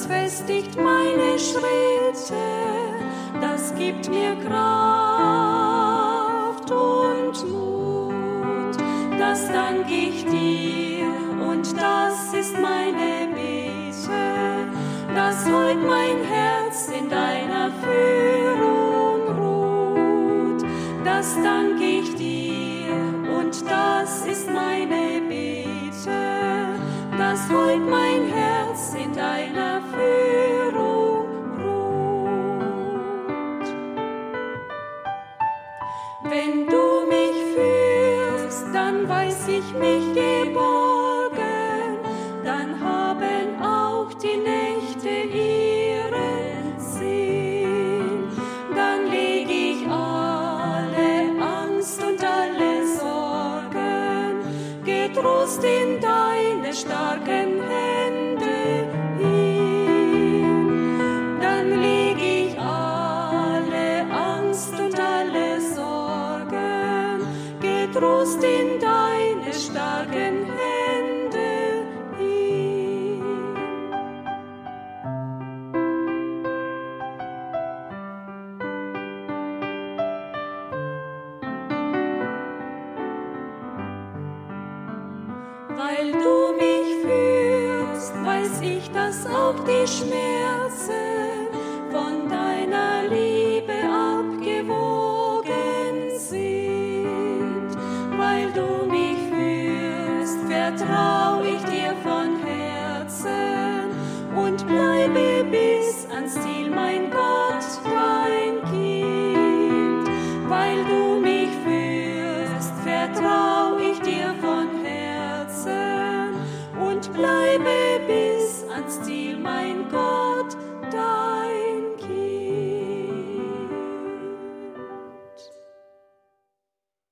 das festigt meine Schritte, das gibt mir Kraft und Mut. Das dank ich dir und das ist meine Bitte, dass heut mein Herz in deiner Führung ruht. Das dank ich dir und das ist meine Bitte, dass heut mein Herz in deiner Führung ruht. Wenn du mich führst, dann weiß ich mich geborgen, dann haben auch die Nächte ihren Sinn. Dann leg ich alle Angst und alle Sorgen getrost in deine starken Hände hin. Dann leg ich alle Angst und alle Sorgen getrost in deine starken Hände hin. Weil du mich führst, weiß ich, dass auch die Schmerzen von deiner Liebe abgewogen sind. Weil du mich führst, vertrau ich dir von Herzen und bleibe bis ans Ziel, mein Gott, dein Kind. Weil du mich führst, vertrau ich dir von Herzen und bleibe bis ans Ziel, mein Gott.